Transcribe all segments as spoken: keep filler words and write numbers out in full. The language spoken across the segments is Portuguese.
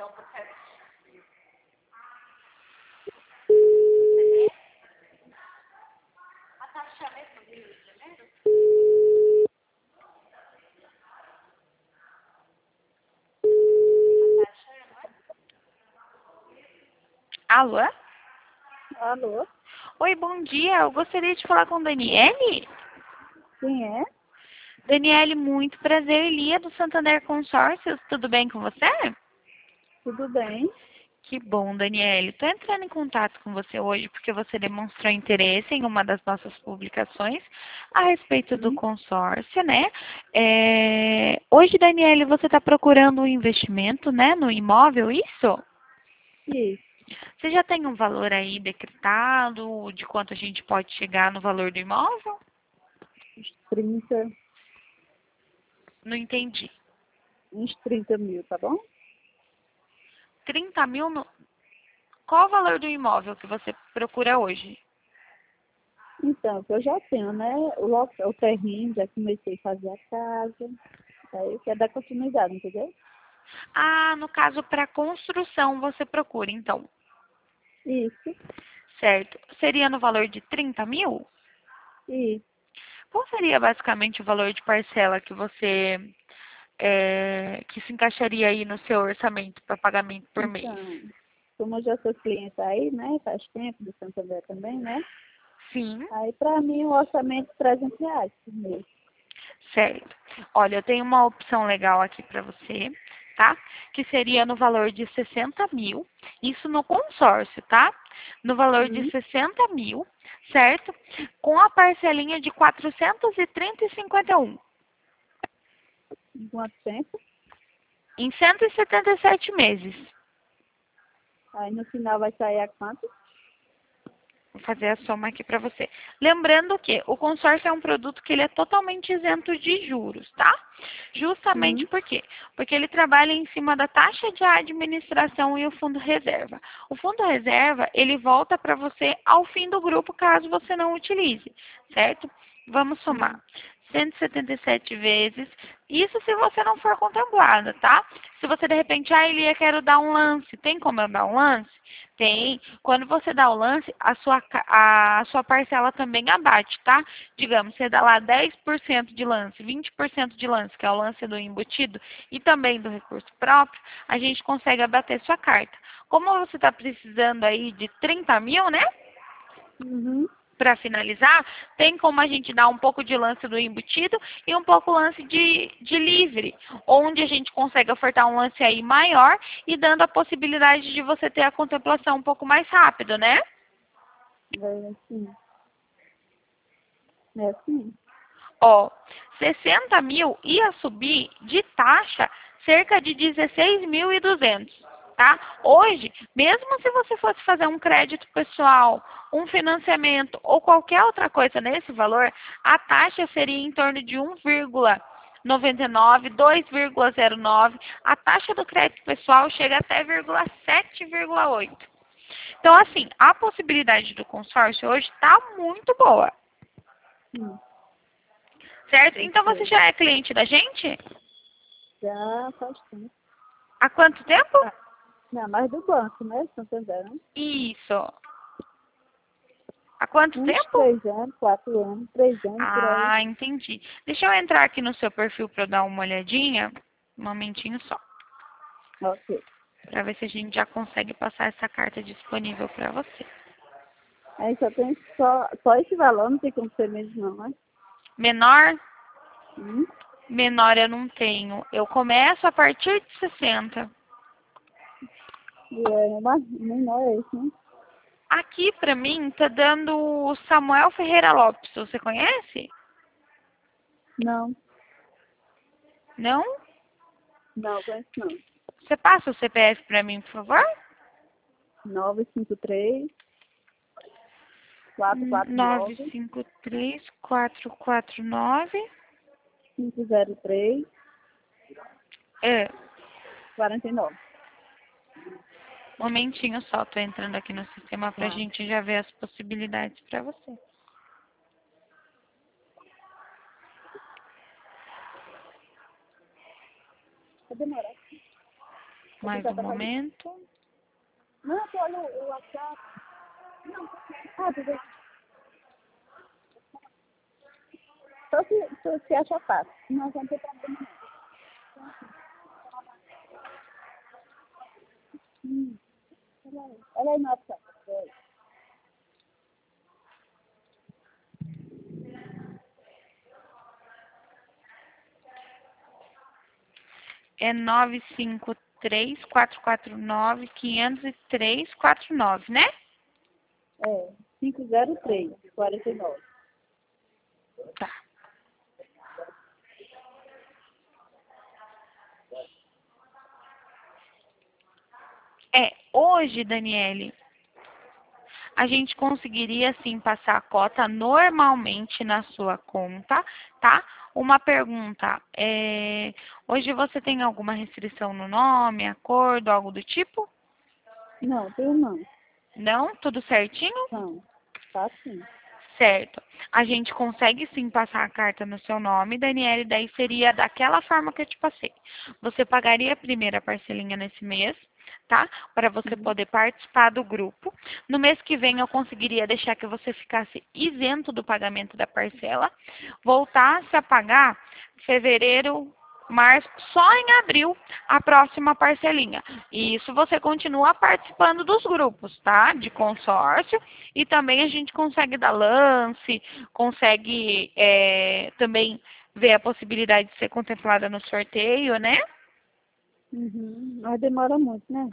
Alô? Alô? Oi, bom dia. Eu gostaria de falar com Daniele. Quem é? Daniele, muito prazer. Lia do Santander Consórcios. Tudo bem com você? Tudo bem? Que bom, Daniele. Estou entrando em contato com você hoje porque você demonstrou interesse em uma das nossas publicações a respeito do Sim. consórcio, né? É... Hoje, Daniele, você está procurando um investimento, né, no imóvel, isso? Isso. Você já tem um valor aí decretado de quanto a gente pode chegar no valor do imóvel? Uns trinta, Não entendi. uns trinta mil, tá bom? trinta mil no... Qual o valor do imóvel que você procura hoje? Então, eu já tenho, né? O local, o terreno, já comecei a fazer a casa. Aí eu quero dar continuidade, entendeu? Ah, no caso, para construção você procura, então. Isso. Certo. Seria no valor de trinta mil? Isso. Qual seria basicamente o valor de parcela que você... é, que se encaixaria aí no seu orçamento para pagamento por mês? Então, como eu já sou cliente aí, né? Faz tempo do Santander também, né? Sim. Aí, pra mim, o orçamento é trezentos reais por mês. Certo. Olha, eu tenho uma opção legal aqui para você, tá? Que seria no valor de sessenta mil, isso no consórcio, tá? No valor de Sim. sessenta mil, certo? Com a parcelinha de quatrocentos e trinta e cinquenta e um, Em quanto tempo? em cento e setenta e sete meses. Aí, no final, vai sair a quanto? Vou fazer a soma aqui para você. Lembrando que o consórcio é um produto que ele é totalmente isento de juros, tá? Justamente Sim. por quê? Porque ele trabalha em cima da taxa de administração e o fundo reserva. O fundo reserva, ele volta para você ao fim do grupo, caso você não utilize, certo? Vamos somar. Sim. cento e setenta e sete vezes. Isso se você não for contemplada, tá? Se você de repente, ah, Elia, quero dar um lance. Tem como eu dar um lance? Tem. Quando você dá o lance, a sua, ca- a sua parcela também abate, tá? Digamos, você dá lá dez por cento de lance, vinte por cento de lance, que é o lance do embutido, e também do recurso próprio, a gente consegue abater sua carta. Como você está precisando aí de trinta mil, né? Uhum. Para finalizar, tem como a gente dar um pouco de lance do embutido e um pouco lance de, de livre, onde a gente consegue ofertar um lance aí maior e dando a possibilidade de você ter a contemplação um pouco mais rápido, né? É assim. É assim. Ó, sessenta mil ia subir de taxa cerca de dezesseis mil e duzentos, tá? Hoje, mesmo se você fosse fazer um crédito pessoal, um financiamento ou qualquer outra coisa nesse valor, a taxa seria em torno de um vírgula noventa e nove, dois vírgula zero nove. A taxa do crédito pessoal chega até sete vírgula oito. Então, assim, a possibilidade do consórcio hoje está muito boa, Sim. certo? Eu Então, você sei. já é cliente da gente? Já faz tempo. Há quanto tempo? Ah, não, mais do banco, né? Santander, né? Isso. Há quanto Uns tempo? três anos, quatro anos, três anos por aí. Ah, entendi. Deixa eu entrar aqui no seu perfil para eu dar uma olhadinha. Um momentinho só. Ok. Para ver se a gente já consegue passar essa carta disponível para você. Aí só tem só, só esse valor, não tem como ser menos não, né? Menor? Hum? Menor eu não tenho. Eu começo a partir de sessenta. E é mais, menor é esse, né? Aqui para mim tá dando o Samuel Ferreira Lopes. Você conhece? Não, Não? não, conheço não. Você passa o C P F para mim, por favor? nove cinco três, quatro quatro nove nove, cinco três quatro quatro nove. cinco zero três, É, quarenta e nove. momentinho só, tô entrando aqui no sistema pra Tá. gente já ver as possibilidades pra você. Vai demorar. Mais um momento. Não, tu olha o WhatsApp. Não, ah, tu vê. Só se, se, se acha fácil. Não vamos ter problema não. Hum. Olha aí no WhatsApp. É nove cinco três, quatro quatro nove, cinco zero três, quatro nove, né? É, cinco zero três, quarenta e nove. Tá. É, hoje, Daniele, a gente conseguiria sim passar a cota normalmente na sua conta, tá? Uma pergunta, é, hoje você tem alguma restrição no nome, acordo, algo do tipo? Não, tenho não. Não? Tudo certinho? Não, tá sim. Certo. A gente consegue sim passar a carta no seu nome, Daniele, daí seria daquela forma que eu te passei. Você pagaria a primeira parcelinha nesse mês, tá? Para você Uhum. poder participar do grupo. No mês que vem eu conseguiria deixar que você ficasse isento do pagamento da parcela, voltasse a pagar fevereiro, março, só em abril a próxima parcelinha. E isso você continua participando dos grupos, tá? De consórcio. E também a gente consegue dar lance, consegue é, também ver a possibilidade de ser contemplada no sorteio, né? Uhum. Mas demora muito, né?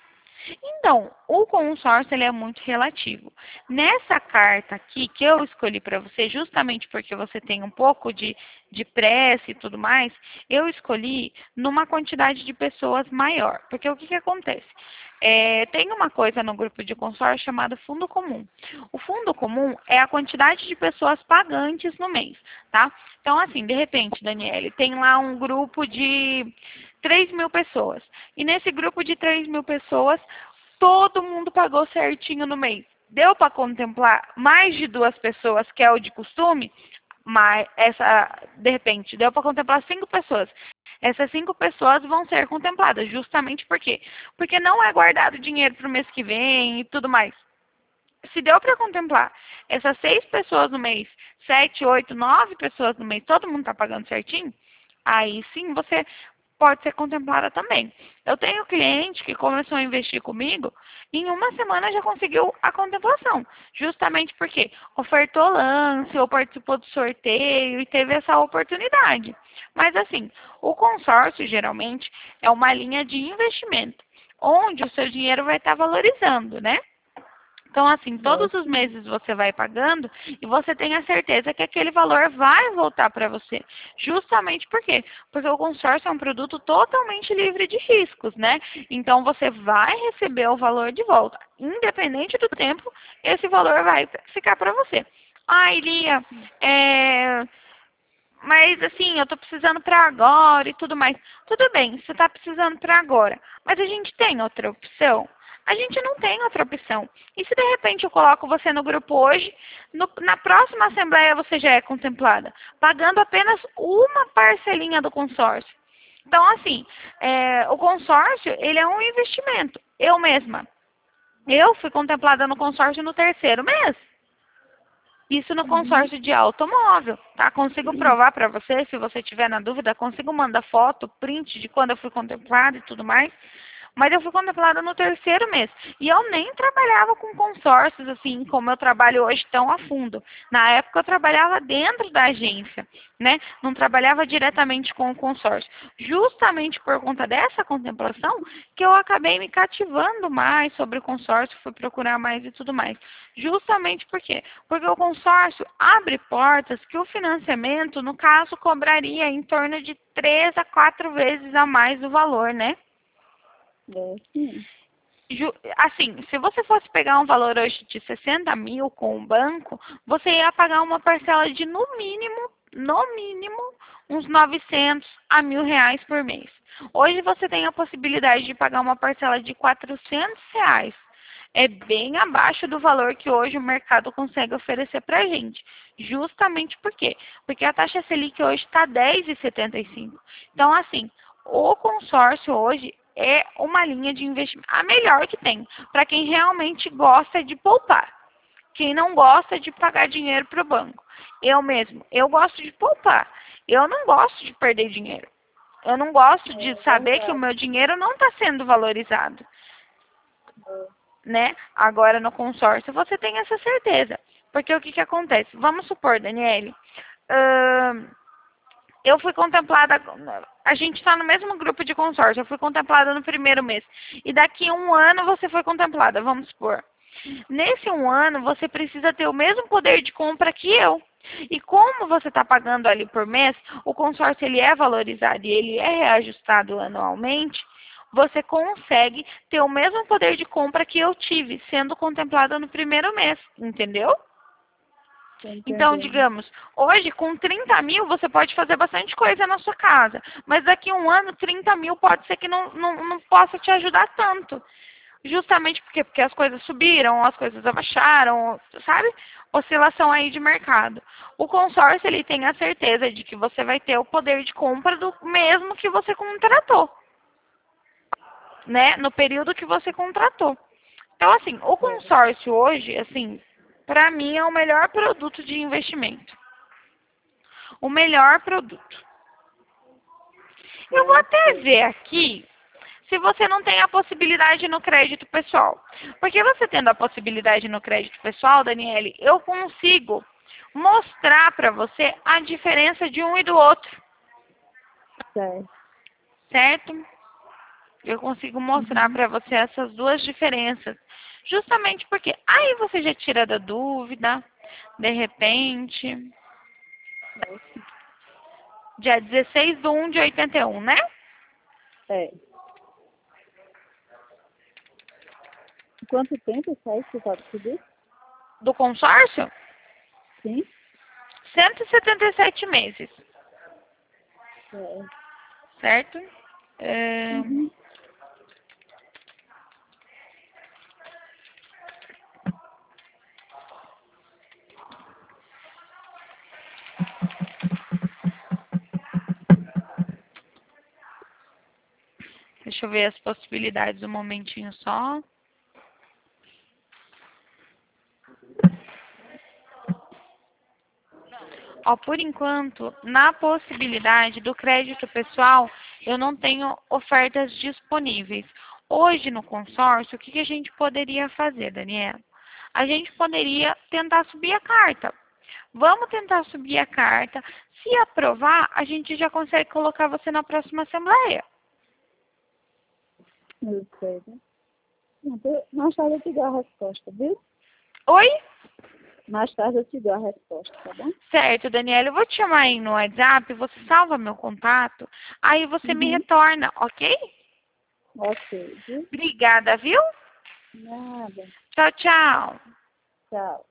Então, o consórcio ele é muito relativo. Nessa carta aqui que eu escolhi para você, justamente porque você tem um pouco de, de pressa e tudo mais, eu escolhi numa quantidade de pessoas maior. Porque o que, que acontece? É, tem uma coisa no grupo de consórcio chamada fundo comum. O fundo comum é a quantidade de pessoas pagantes no mês, tá? Então, assim, de repente, Daniele, tem lá um grupo de três mil pessoas. E nesse grupo de três mil pessoas, todo mundo pagou certinho no mês. Deu para contemplar mais de duas pessoas, que é o de costume, mas essa, de repente, deu para contemplar cinco pessoas. Essas cinco pessoas vão ser contempladas, justamente por quê? Porque não é guardado dinheiro para o mês que vem e tudo mais. Se deu para contemplar essas seis pessoas no mês, sete, oito, nove pessoas no mês, todo mundo está pagando certinho, aí sim você pode ser contemplada também. Eu tenho cliente que começou a investir comigo, e em uma semana já conseguiu a contemplação, justamente porque ofertou lance ou participou do sorteio e teve essa oportunidade. Mas assim, o consórcio geralmente é uma linha de investimento, onde o seu dinheiro vai estar valorizando, né? Então, assim, É, todos os sim. meses você vai pagando e você tem a certeza que aquele valor vai voltar para você. Justamente por quê? Porque o consórcio é um produto totalmente livre de riscos, né? Então, você vai receber o valor de volta. Independente do tempo, esse valor vai ficar para você. Ah, Ilia, é... mas assim, eu tô precisando para agora e tudo mais. Tudo bem, você tá precisando para agora. Mas a gente tem outra opção? A gente não tem outra opção. E se de repente eu coloco você no grupo hoje, no, na próxima assembleia você já é contemplada, pagando apenas uma parcelinha do consórcio. Então, assim, é, o consórcio, ele é um investimento. Eu mesma, eu fui contemplada no consórcio no terceiro mês. Isso no Uhum. consórcio de automóvel, tá? Consigo provar para você, se você tiver na dúvida, consigo mandar foto, print de quando eu fui contemplada e tudo mais. Mas eu fui contemplada no terceiro mês. E eu nem trabalhava com consórcios, assim, como eu trabalho hoje tão a fundo. Na época eu trabalhava dentro da agência, né? Não trabalhava diretamente com o consórcio. Justamente por conta dessa contemplação que eu acabei me cativando mais sobre o consórcio, fui procurar mais e tudo mais. Justamente por quê? Porque o consórcio abre portas que o financiamento, no caso, cobraria em torno de três a quatro vezes a mais o valor, né? É, sim. Assim, se você fosse pegar um valor hoje de sessenta mil com o banco, você ia pagar uma parcela de no mínimo, no mínimo, uns novecentos a mil reais por mês. Hoje você tem a possibilidade de pagar uma parcela de quatrocentos reais. É bem abaixo do valor que hoje o mercado consegue oferecer para a gente. Justamente por quê? Porque a taxa Selic hoje está dez vírgula setenta e cinco. Então, assim, o consórcio hoje é uma linha de investimento, a melhor que tem, para quem realmente gosta de poupar. Quem não gosta de pagar dinheiro para o banco. Eu mesmo, eu gosto de poupar. Eu não gosto de perder dinheiro. Eu não gosto de saber que o meu dinheiro não está sendo valorizado. Né? Agora, no consórcio, você tem essa certeza. Porque o que, que acontece? Vamos supor, Daniele, uh, eu fui contemplada, a gente está no mesmo grupo de consórcio, eu fui contemplada no primeiro mês. E daqui a um ano você foi contemplada, vamos supor. Nesse um ano, você precisa ter o mesmo poder de compra que eu. E como você está pagando ali por mês, o consórcio ele é valorizado e ele é reajustado anualmente, você consegue ter o mesmo poder de compra que eu tive, sendo contemplada no primeiro mês, entendeu? Então, digamos, hoje com trinta mil você pode fazer bastante coisa na sua casa, mas daqui a um ano trinta mil pode ser que não, não, não possa te ajudar tanto. Justamente porque, porque as coisas subiram, as coisas abaixaram, sabe? Oscilação aí de mercado. O consórcio, ele tem a certeza de que você vai ter o poder de compra do mesmo que você contratou. Né? No período que você contratou. Então, assim, o consórcio hoje, assim, para mim é o melhor produto de investimento. O melhor produto. Eu vou até ver aqui se você não tem a possibilidade no crédito pessoal. Porque você tendo a possibilidade no crédito pessoal, Daniele, eu consigo mostrar para você a diferença de um e do outro. Certo. Certo? Eu consigo mostrar Uhum. para você essas duas diferenças. Justamente porque aí você já tira da dúvida, de repente. Dia dezesseis de um de oitenta e um, né? É. Quanto tempo sai que pode subir? Do consórcio? Sim. cento e setenta e sete meses. É. Certo? É... Uhum. Deixa eu ver as possibilidades um momentinho só. Ó, por enquanto, na possibilidade do crédito pessoal, eu não tenho ofertas disponíveis. Hoje, no consórcio, o que, que a gente poderia fazer, Daniela? A gente poderia tentar subir a carta. Vamos tentar subir a carta. Se aprovar, a gente já consegue colocar você na próxima assembleia. Eu sei, né? Mais tarde eu te dou a resposta, viu? Oi? Mais tarde eu te dou a resposta, tá bom? Certo, Daniela. Eu vou te chamar aí no WhatsApp, você salva meu contato, aí você Uhum. me retorna, ok? Ok, viu? Obrigada, viu? Nada. Tchau, tchau. Tchau.